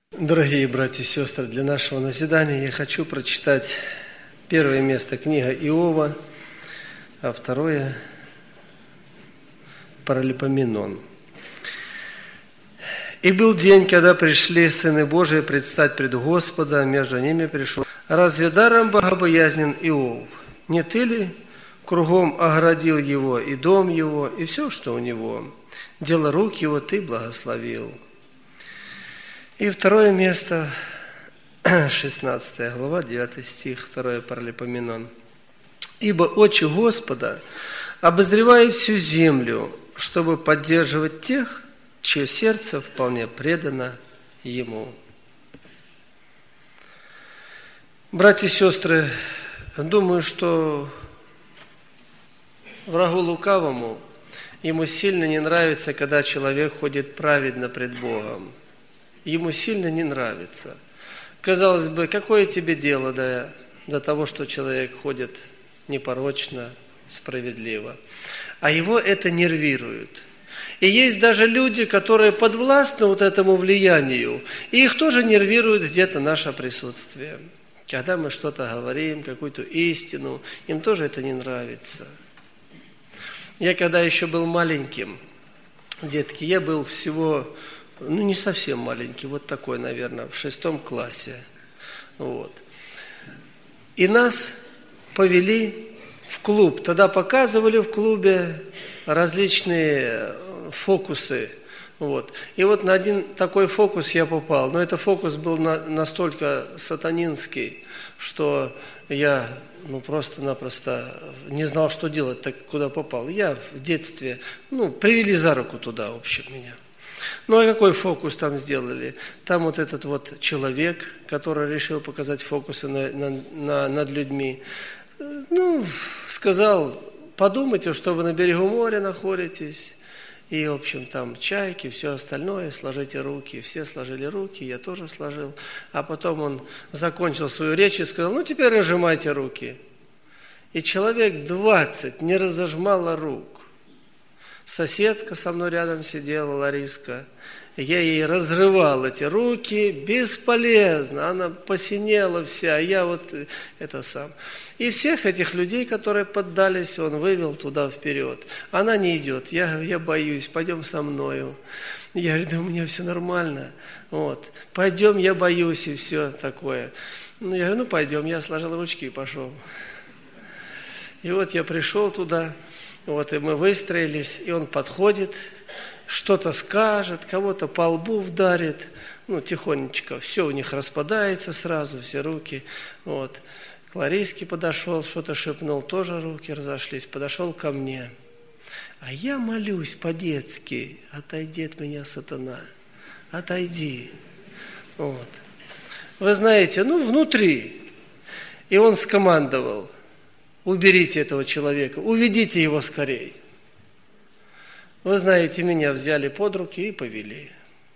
Дорогие братья и сестры, для нашего назидания я хочу прочитать первое место книга Иова, а второе Паралипоменон. «И был день, когда пришли сыны Божии предстать пред Господа, между ними пришел. Разве даром богобоязнен Иов? Не ты ли кругом оградил его и дом его, и все, что у него? Дело рук его ты благословил». И второе место, 16 глава, 9 стих, 2 Паралипоменон. «Ибо очи Господа обозревают всю землю, чтобы поддерживать тех, чье сердце вполне предано Ему». Братья и сестры, думаю, что врагу лукавому ему сильно не нравится, когда человек ходит праведно пред Богом. Ему сильно не нравится. Казалось бы, какое тебе дело до того, что человек ходит непорочно, справедливо? А его это нервирует. И есть даже люди, которые подвластны вот этому влиянию, и их тоже нервирует где-то наше присутствие. Когда мы что-то говорим, какую-то истину, им тоже это не нравится. Я когда еще был маленьким, детки, я был всего... не совсем маленький, вот такой, наверное, в 6 классе. Вот. И нас повели в клуб. Тогда показывали в клубе различные фокусы. Вот. И вот на один такой фокус я попал. Но этот фокус был настолько сатанинский, что я просто-напросто не знал, что делать, так куда попал. Я в детстве, привели за руку туда, в общем, меня. Ну, а какой фокус там сделали? Там вот этот вот человек, который решил показать фокусы над людьми, сказал, подумайте, что вы на берегу моря находитесь, и, в общем, там чайки, все остальное, сложите руки. Все сложили руки, я тоже сложил. А потом он закончил свою речь и сказал, теперь разжимайте руки. И человек 20 не разожмало рук. Соседка со мной рядом сидела, Лариска. Я ей разрывал эти руки, бесполезно. Она посинела вся, а я сам. И всех этих людей, которые поддались, он вывел туда вперед. Она не идет, я боюсь, пойдем со мною. Я говорю, да у меня все нормально. Пойдем, я боюсь, и все такое. Я говорю, пойдем, я сложил ручки и пошел. И я пришел туда. И мы выстроились, и он подходит, что-то скажет, кого-то по лбу вдарит, тихонечко, все у них распадается сразу, все руки. К Лариске подошел, что-то шепнул, тоже руки разошлись, подошел ко мне. А я молюсь по-детски, отойди от меня, сатана, отойди. Вы знаете, внутри. И он скомандовал, уберите этого человека, уведите его скорей. Вы знаете, меня взяли под руки и повели.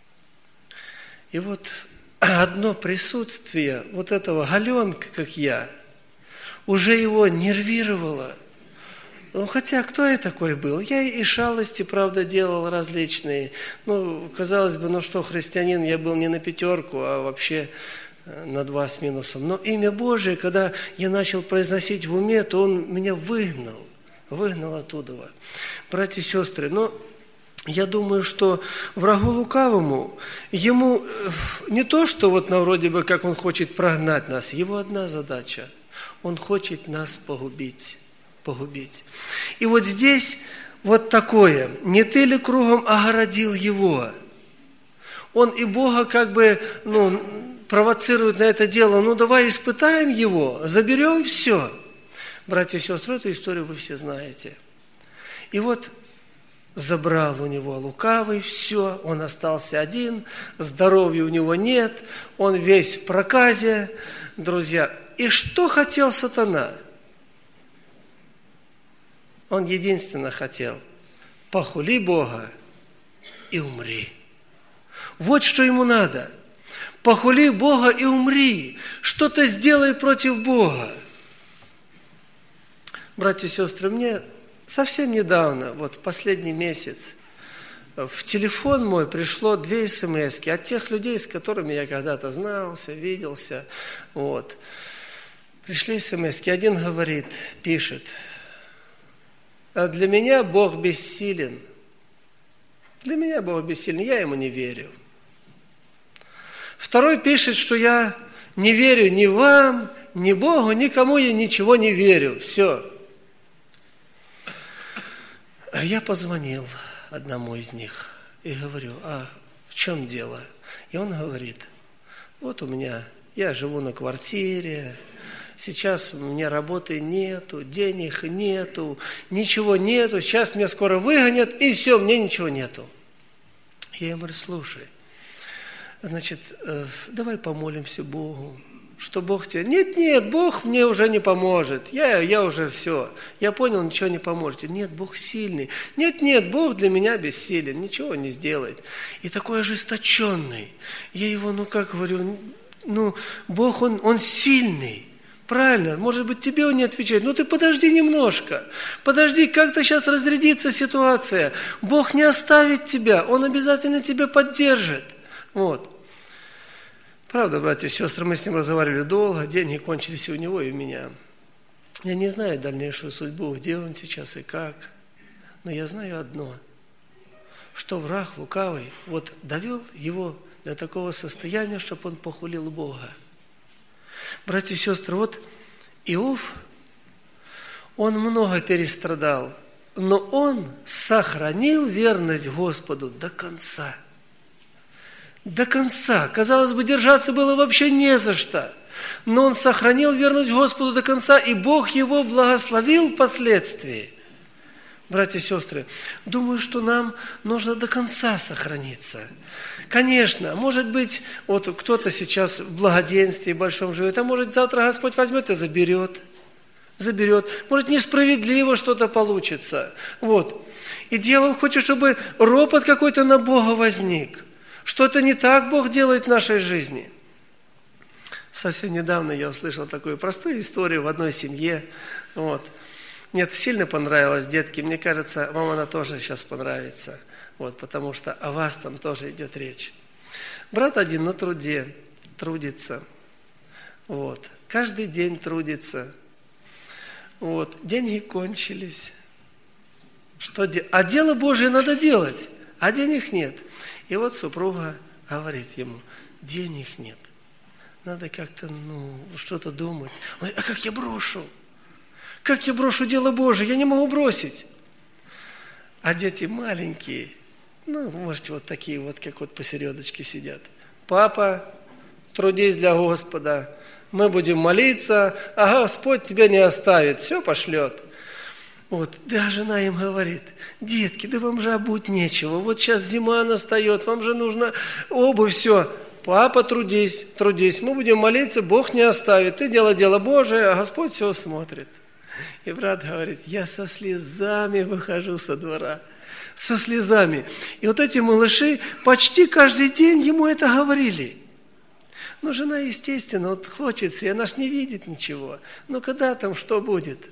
И одно присутствие этого Галенка, как я, уже его нервировало. Хотя кто я такой был? Я и шалости, правда, делал различные. Казалось бы, что христианин, я был не на 5, а вообще... на 2 с минусом. Но имя Божие, когда я начал произносить в уме, то он меня выгнал оттуда. Братья и сестры, я думаю, что врагу лукавому, ему не то, что вроде бы, как он хочет прогнать нас, его одна задача. Он хочет нас погубить. И здесь такое, не ты ли кругом огородил его? Он и Бога провоцирует на это дело, давай испытаем его, заберем все. Братья и сестры, эту историю вы все знаете. И забрал у него лукавый все, он остался один, здоровья у него нет, он весь в проказе, друзья. И что хотел сатана? Он единственно хотел, похули Бога и умри. Вот что ему надо. Похули Бога и умри. Что-то сделай против Бога. Братья и сестры, мне совсем недавно, в последний месяц, в телефон мой пришло 2 смс-ки от тех людей, с которыми я когда-то знался, виделся. Вот. Пришли смс-ки. Один говорит, пишет: «А для меня Бог бессилен». Для меня Бог бессилен, я ему не верю. Второй пишет, что я не верю ни вам, ни Богу, никому я ничего не верю. Все. Я позвонил одному из них и говорю: а в чем дело? И он говорит: вот у меня, я живу на квартире, сейчас у меня работы нету, денег нету, ничего нету, сейчас меня скоро выгонят, и все, мне ничего нету. Я ему говорю: слушай, значит, давай помолимся Богу, что Бог тебе... Нет, Бог мне уже не поможет. Я уже все. Я понял, ничего не поможете. Нет, Бог сильный. Нет, Бог для меня бессилен. Ничего не сделает. И такой ожесточенный. Я его, говорю, Бог, он сильный. Правильно, может быть, тебе он не отвечает. Ты подожди немножко. Подожди, как-то сейчас разрядится ситуация. Бог не оставит тебя. Он обязательно тебя поддержит. Вот. Правда, братья и сестры, мы с ним разговаривали долго, деньги кончились и у него, и у меня. Я не знаю дальнейшую судьбу, где он сейчас и как, но я знаю одно, что враг лукавый довел его до такого состояния, чтобы он похулил Бога. Братья и сестры, Иов, он много перестрадал, но он сохранил верность Господу до конца. До конца. Казалось бы, держаться было вообще не за что. Но он сохранил верность Господу до конца, и Бог его благословил впоследствии. Братья и сестры, думаю, что нам нужно до конца сохраниться. Конечно, может быть, кто-то сейчас в благоденствии большом живет, а может, завтра Господь возьмет и заберет. Может, несправедливо что-то получится. И дьявол хочет, чтобы ропот какой-то на Бога возник. Что-то не так Бог делает в нашей жизни. Совсем недавно я услышал такую простую историю в одной семье. Мне это сильно понравилось, детки. Мне кажется, вам она тоже сейчас понравится. Потому что о вас там тоже идет речь. Брат один на труде трудится. Каждый день трудится. Деньги кончились. А дело Божие надо делать, а денег нет. И супруга говорит ему: денег нет. Надо как-то, что-то думать. Он говорит: а как я брошу? Как я брошу дело Божие? Я не могу бросить. А дети маленькие, можете такие как посередочке сидят. Папа, трудись для Господа. Мы будем молиться, а Господь тебя не оставит, все пошлет. Да, жена им говорит: детки, да вам же обуть нечего, сейчас зима настает, вам же нужно обувь, все. Папа, трудись, мы будем молиться, Бог не оставит, ты делай дело Божие, а Господь все смотрит. И брат говорит: я со слезами выхожу со двора, со слезами. И эти малыши почти каждый день ему это говорили. Жена, естественно, хочется, и она ж не видит ничего. Когда там что будет?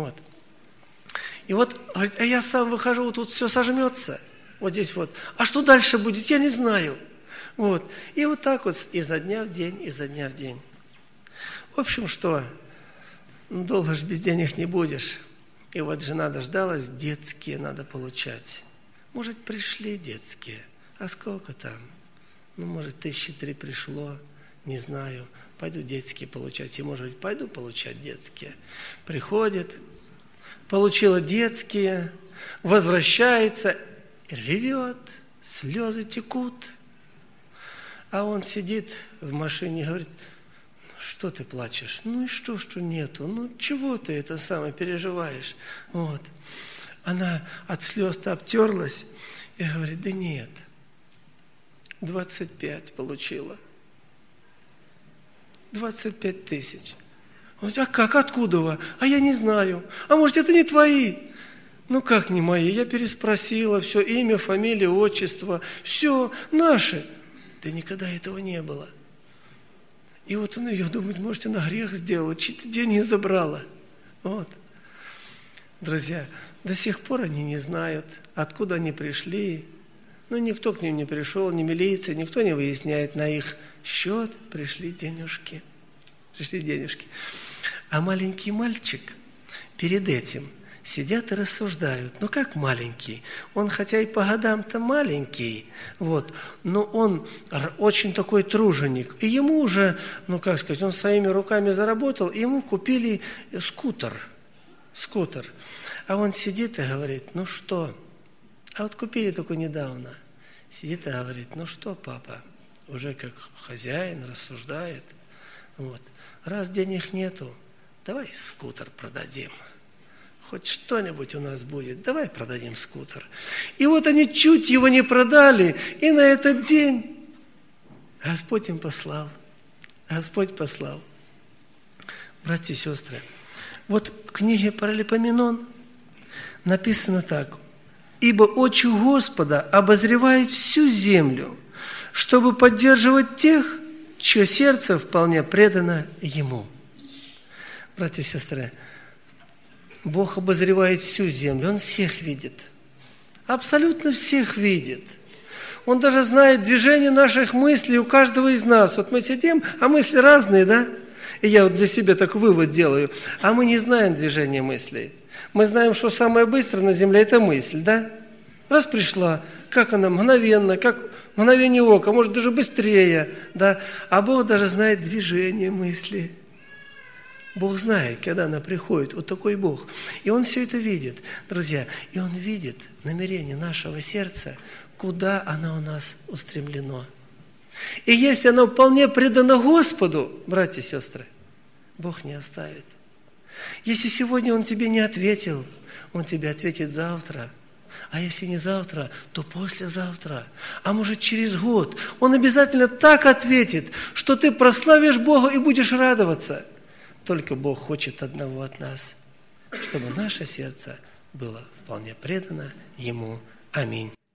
И говорит: а я сам выхожу, тут все сожмется. Здесь А что дальше будет, я не знаю. И так изо дня в день. В общем, что? Долго ж без денег не будешь. И жена дождалась, детские надо получать. Может, пришли детские. А сколько там? Может, 1003 пришло. Не знаю. Пойду детские получать. И, может быть, пойду получать детские. Приходит. Получила детские, возвращается, ревет, слезы текут. А он сидит в машине и говорит: что ты плачешь? И что нету? Чего ты это самое переживаешь? Она от слез-то обтерлась и говорит: да нет, 25 получила. 25 тысяч. А как? Откуда вы? А я не знаю. А может, это не твои? Как не мои? Я переспросила все, имя, фамилия, отчество. Все, наши. Да никогда этого не было. И он ее думает: может, она грех сделала, чьи-то деньги забрала. Друзья, до сих пор они не знают, откуда они пришли, Но никто к ним не пришел, ни милиция, никто не выясняет на их счет. Пришли денежки. А маленький мальчик перед этим сидят и рассуждают. Ну, как маленький? Он, хотя и по годам-то маленький, но он очень такой труженик. И ему уже, он своими руками заработал, и ему купили скутер. А он сидит и говорит, ну что? А вот купили только недавно. Сидит и говорит, ну что, папа? Уже как хозяин рассуждает. Раз денег нету, давай скутер продадим. Хоть что-нибудь у нас будет, давай продадим скутер. И вот они чуть его не продали, и на этот день Господь им послал. Братья и сестры, вот в книге Паралипоменон написано так. «Ибо очи Господа обозревает всю землю, чтобы поддерживать тех, чье сердце вполне предано Ему». Братья и сестры, Бог обозревает всю землю, Он всех видит. Абсолютно всех видит. Он даже знает движение наших мыслей у каждого из нас. Вот мы сидим, а мысли разные, да? И я вот для себя такой вывод делаю. А мы не знаем движения мыслей. Мы знаем, что самое быстрое на земле – это мысль, да? Раз пришла, как она мгновенно, как мгновение ока, может даже быстрее, да? А Бог даже знает движение мысли. Бог знает, когда она приходит, вот такой Бог. И Он все это видит, друзья. И Он видит намерение нашего сердца, куда оно у нас устремлено. И если оно вполне предано Господу, братья и сестры, Бог не оставит. Если сегодня Он тебе не ответил, Он тебе ответит завтра. А если не завтра, то послезавтра. А может через год. Он обязательно так ответит, что ты прославишь Бога и будешь радоваться. Только Бог хочет одного от нас, чтобы наше сердце было вполне предано Ему. Аминь.